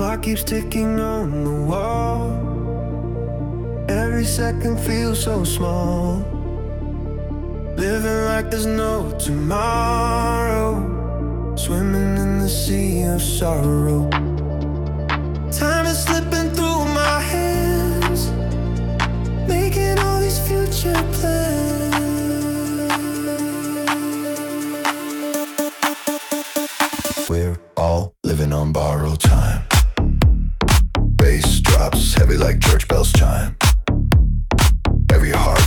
clock keeps ticking on the wall. Every second feels so small. Living like there's no tomorrow. Swimming in the sea of sorrow. Time is slipping through my hands, making all these future plans. We're all living on borrowed time. Bass drops heavy like church bells chime. Every heart